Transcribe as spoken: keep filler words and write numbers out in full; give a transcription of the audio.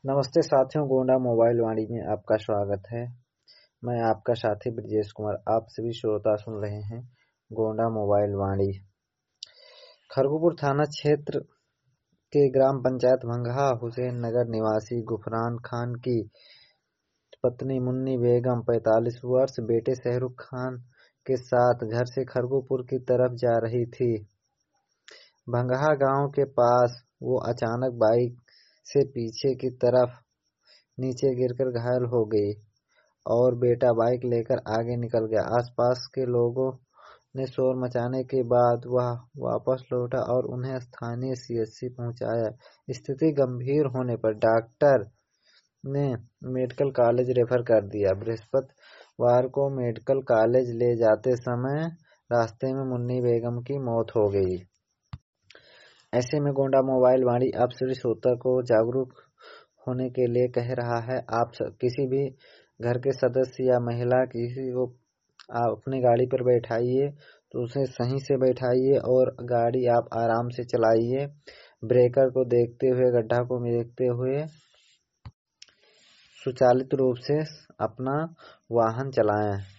नमस्ते साथियों, गोंडा मोबाइल वाणी में आपका स्वागत है। मैं आपका साथी ब्रजेश कुमार। आप सभी श्रोता सुन रहे हैं गोंडा मोबाइल वाणी। खरगुपुर थाना क्षेत्र के ग्राम पंचायत भंगहा हुसैन नगर निवासी गुफरान खान की पत्नी मुन्नी बेगम पैंतालीस वर्ष बेटे शाहरुख खान के साथ घर से खरगुपुर की तरफ जा रही थी। भंगहा गांव के पास वो अचानक बाइक से पीछे की तरफ नीचे गिरकर घायल हो गई और बेटा बाइक लेकर आगे निकल गया। आसपास के लोगों ने शोर मचाने के बाद वह वापस लौटा और उन्हें स्थानीय सीएचसी पहुंचाया। स्थिति गंभीर होने पर डॉक्टर ने मेडिकल कॉलेज रेफर कर दिया। बृहस्पतिवार को मेडिकल कॉलेज ले जाते समय रास्ते में मुन्नी बेगम की मौत हो गई। ऐसे में गोंडा मोबाइल वाणी आप सभी श्रोता को जागरूक होने के लिए कह रहा है। आप किसी भी घर के सदस्य या महिला किसी को आप अपनी गाड़ी पर बैठाइए तो उसे सही से बैठाइए और गाड़ी आप आराम से चलाइए। ब्रेकर को देखते हुए, गड्ढा को देखते हुए सुचालित रूप से अपना वाहन चलाएं।